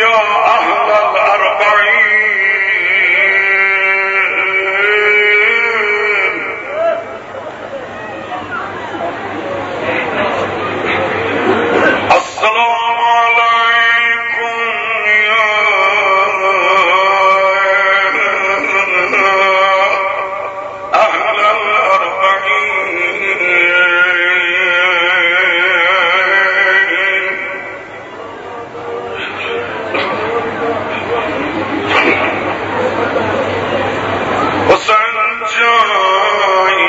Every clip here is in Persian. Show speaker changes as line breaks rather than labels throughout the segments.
یا اهل الاربعین السلام علیکم یا اهل الاربعین حسین جای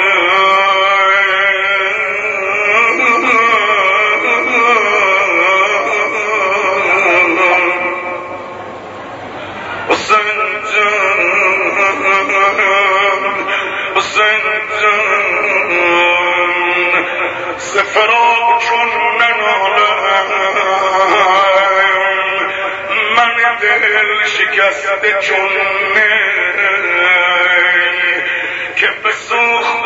حسین جان حسین جان سفراق چون ننالم من دل شکسته چون که بسوخت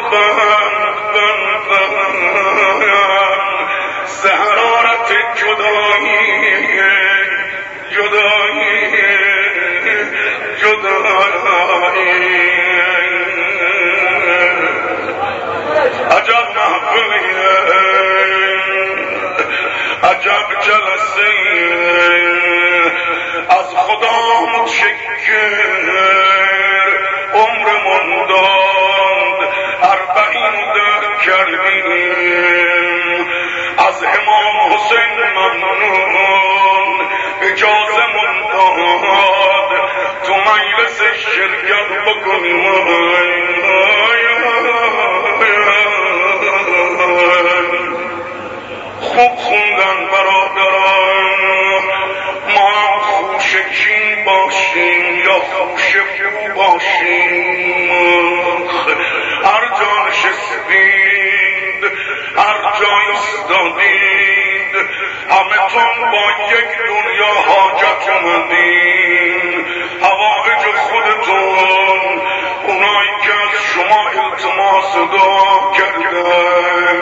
بند سهرارت جدایی عجب محفلیه عجب جلسه از خدا متشکر عمر منداد 40 ده کردیم از امام حسین ممنون اجازه منداد تو مجلس شرکت بکنیم خوب خوندن برادران ما هم خوشکی باشیم یا خوشفو باشیم هر جا نشستید هر جا ایستادید همه تون با یک دنیا حاجت اومدین حوائج خودتون اونایی که از شما التماس دعا کردن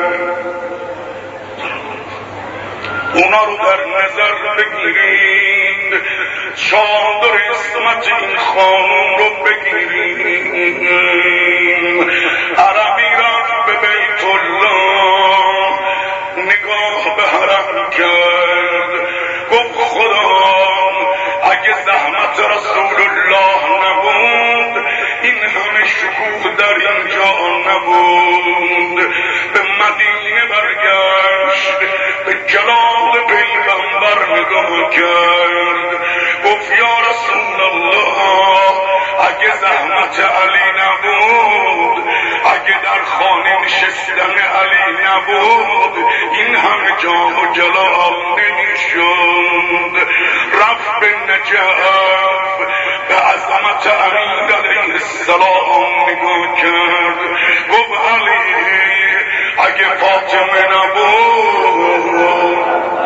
اونا رو در نظر بگیرید چادر عصمت این خانم رو بگیرید عربی رفت به بیت الله نگاه به حرم کرد گفت خدا اگه زحمت رسول الله نبود این همه شکوه در اینجا نبود به مدینه برگشت به جلال پیغمبر نگاه کرد گفت یا رسول الله اگه زحمت علی نبود اگه در خانه نشستن علی نبود این همه جاه و جلال نمیشد رفت به نجف به عظمت امیر علیه السلام نگاه کرد گفت علی اگه فاطمه نبود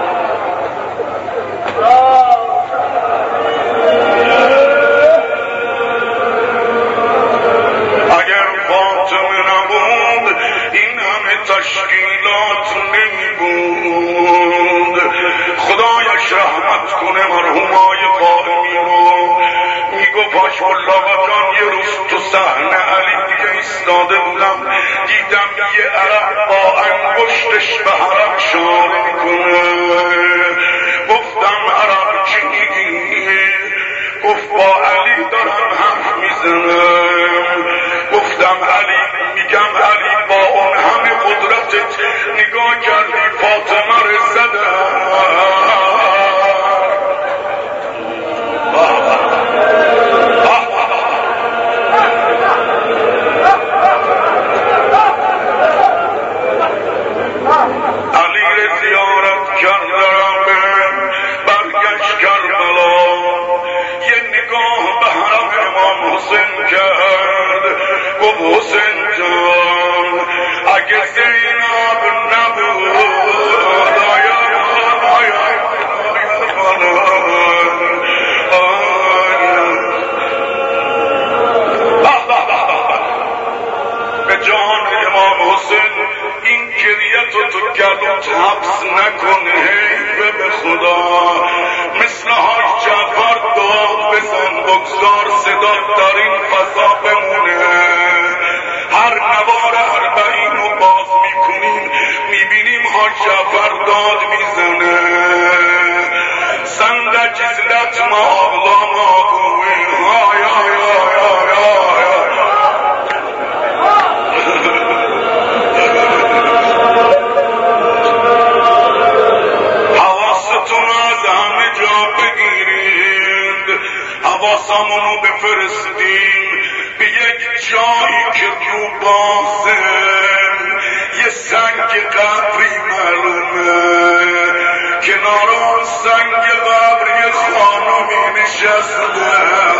اگر فاطمه نبود این همه تشکیلات نمی بود خدایش رحمت کنه مرحومای قائمی رو میگو پاش ملاقا جان یه روز تو صحنه علی دیگه ایستاده بودم دیدم یه عرب با انگشتش به حرم اشاره میکنه گفتم عرب چی میگی؟ گفت با علی دارم حرف میزنم گفتم علی میگم علی با اون همه قدرتت نگاه کردی فاطمه رو زدم علی رو زیارت کردم برگشت کربلا یه نگاه به حرم امام حسین کرد گفت حسین جان اگه زینب نبود به جان امام حسین این گریت تو گلوت حبس نکنه به خدا مثل حاج جعفر بند جزلت ما آغلاماگوی های های های های های حواستون از همه جا بگیرید، حواسمونو بفرستیم به یک جایی که رو بازه، یه سنگ قبری معلومه، کنار اون سنگ قبر یه خانومی نشسته.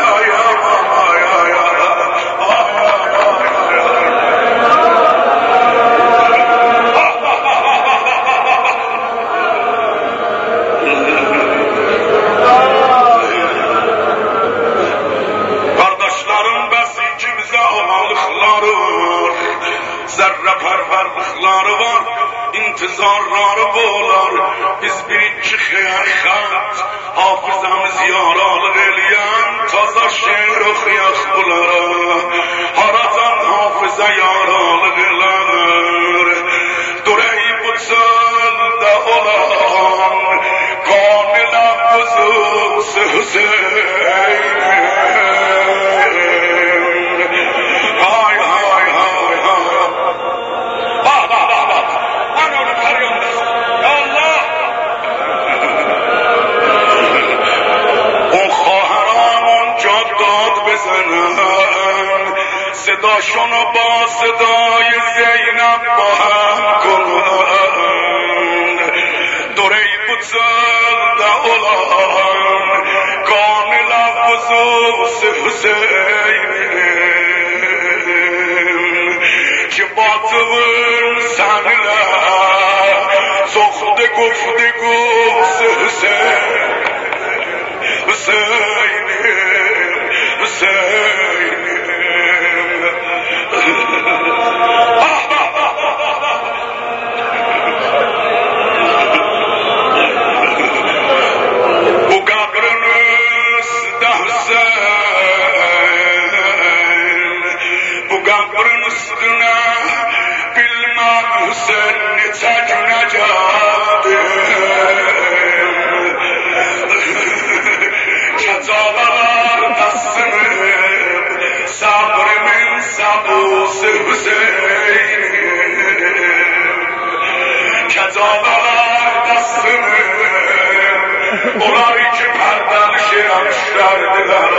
Kardeşlerim basicimize omalıkları var, zerre perverlikleri var, intizarları boğular. Biz bir iki xeyarxat hafızamız yaralı eliyen taza şehir okuyak bulara, haradan hafıza yaralı gelir. Dureyi bu çölde olan kamil kuzusu Hüseyin. Hay hay hay hay. Bak bak bak bak. Ben onu karıyorum. Ya Allah. اون خواهران اونجا داد بزنن، صداشونو با صدای زینب با هم کنن. دوره بزرگ اولان کامل خصوص حسین که باطون سنله سخت گفتگوس حسین حسین حسین. Bu kabrınız da Hüseyin, bu kabrın üstüne bilmem Hüseyin'i çekmeyeceğim. Kazalar tasınıp sabrımın sabusu Hüseyin. Kazalar tasınıp onlar iki perden şiramışlardılar.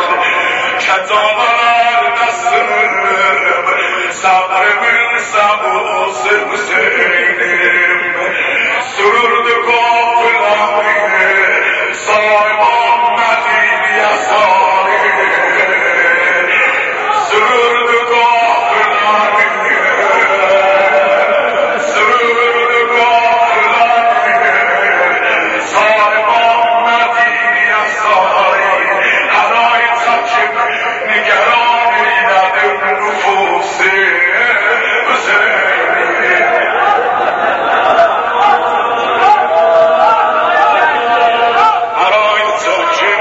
Kazalar tasınıp sabrımın sabusu Hüseyin'im. Sürürdü kafilayı sayman Medine sari. Sürürdü kafilayı, sürürdü kafilayı sayman Medine sari. Her ay saçıp nigeran eyledim nüfusi Hüseyin'i. Her ay saçıp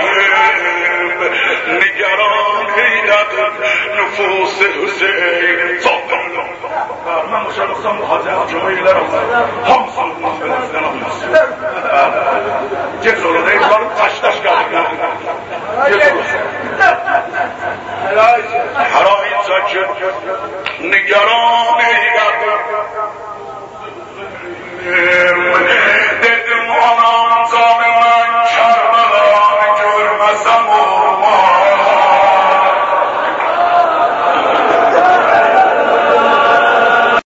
nigeran eyledim nüfusi Hüseyin'i. Soktum. Ben boşanırsam bu Hazreti Cumhuriyetler olsa hamsın mahvedesinden olmasın. Geç olur değil, varım taş taş kaldık. Geç olur. Her ay saçıp nigeran